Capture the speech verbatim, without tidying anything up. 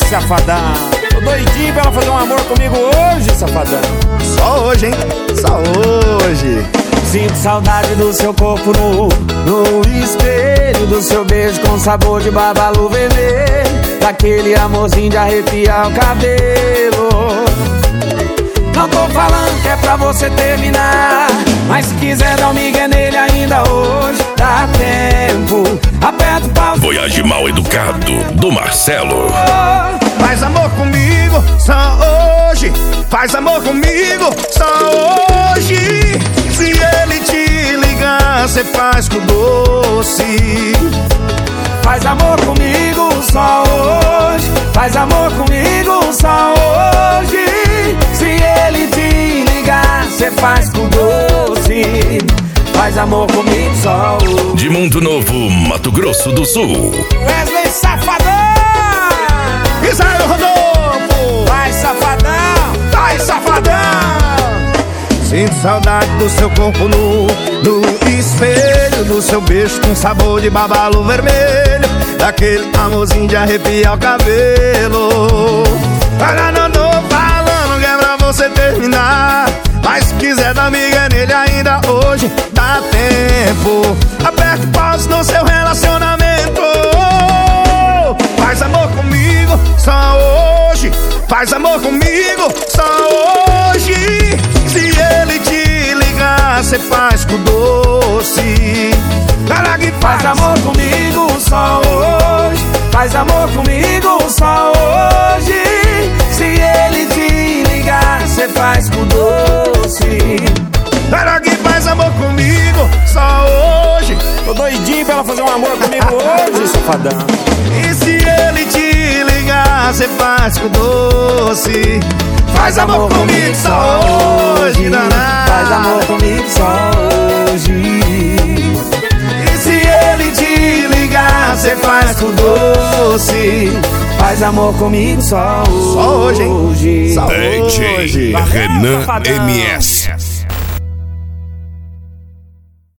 safadão. Tô doidinho pra ela fazer um amor comigo hoje, safadão. Só hoje, hein? Só hoje. Sinto saudade do seu corpo nu, no espelho do seu beijo com sabor de babalu vermelho, daquele amorzinho de arrepiar o cabelo. Não tô falando que é pra você terminar, mas se quiser dar um migué nele ainda hoje, dá tempo. Aperta o pau. Voyage Mal Educado, do Marcelo. Faz amor comigo, só hoje. Faz amor comigo, só hoje. Se ele te ligar, cê faz com doce. Faz amor comigo, só hoje. Faz amor comigo, só hoje. Se ele te ligar, cê faz com doce. Faz amor comigo, só hoje. De Mundo Novo, Mato Grosso do Sul. Wesley Safadão. Israel Rodolfo. Vai, safadão. Vai, safadão. Sinto saudade do seu corpo nu, no espelho do seu beijo com sabor de babalu vermelho, daquele amorzinho de arrepiar o cabelo. Agora não tô falando que é pra você terminar, mas se quiser dar miga nele ainda hoje, dá tempo. Aperte pause no seu relacionamento. Faz amor comigo, só hoje. Faz amor comigo, só hoje. Se ele te ligar, cê faz com doce. Cara que faz amor comigo, só hoje. Faz amor comigo, só hoje. Se ele te ligar, cê faz com doce. Cara que faz amor comigo, só hoje. Tô doidinho pra ela fazer um amor comigo hoje, safadão. E se ele te ligar, cê faz com doce. Faz amor comigo só hoje, danado. Faz amor comigo só hoje. E se ele te ligar, cê faz com doce. Faz amor comigo só hoje. Só hoje, hein? Só D J hoje. Renan M S.